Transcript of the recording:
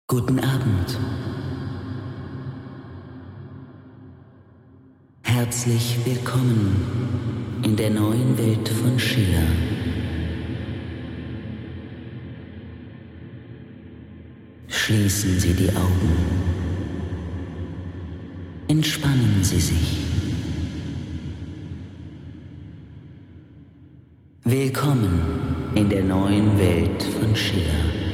Guten Abend. Herzlich willkommen in der neuen Welt von Schiller. Schließen Sie die Augen. Entspannen Sie sich. Willkommen in der neuen Welt von Schiller.